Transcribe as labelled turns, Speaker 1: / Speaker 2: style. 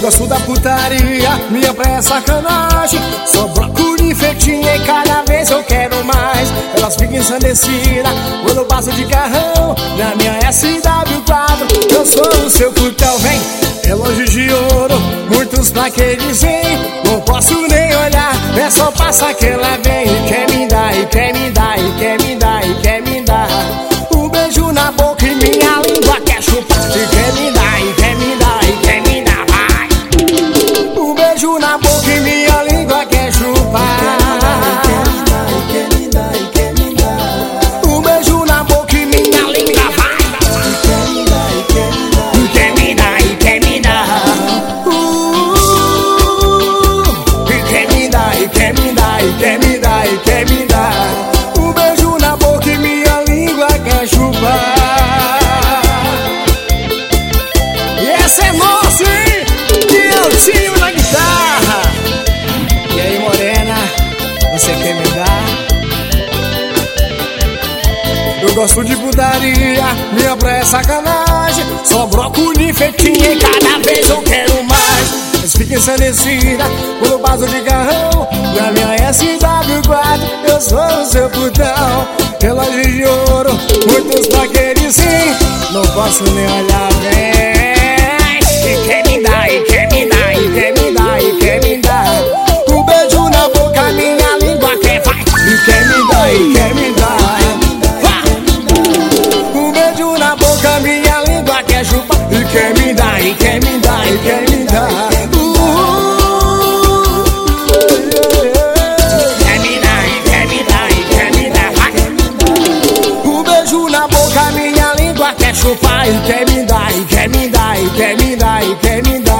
Speaker 1: gosto da putaria, minha praia é sacanagem. Sou brócolis infectinha e cada vez eu quero mais. Elas ficam ensandecidas quando eu passo de carrão na minha SW4. Eu sou o seu putão, vem, relógio de ouro, muitos plaquetes, hein? Não posso nem olhar, é só passar que ela vem e quer me dar, e quer me dar, e quer me dar, e quer me dar. Um beijo na boca e minha língua quer chupar. E quer me dar, e quer me dar, e quer me dar, vai. Um beijo na boca e minha língua quer chupar. E quer me dar, e quer me dar. Um beijo na boca e minha língua vai. E quer me dar, e quer me dar. E quer me dar, e quer me dar. E quer me dar, e quer me dar, e quer me dar, e quer me dar. Um beijo na boca e minha língua quer chupar. E essa é nossa, hein? E eu tinha na guitarra. E aí, morena, você quer me dar? Eu gosto de putaria, minha praia é sacanagem. Só brócolis infectinha e cada vez eu quero mais. Mas fica ensandecida quando eu passo de carrão na minha SW4. Eu sou o seu putão, relógio de ouro, muitos plaquetes, sim. Não posso nem olhar, vem. E quer me dar, e quer me dar, e quer me dar, e quer me dar. Um beijo na boca, minha língua quer vai. E quer me dar, e quer me dar. Um beijo na boca, minha língua quer chupar. E quer me dar, e quer me dar, e quer me dar. Quer me dar, e quer me dar, e quer me dar, vai. Um beijo na boca, minha língua quer chupar. E quer me dar, e quer me dar, e quer me dar, e quer me dar.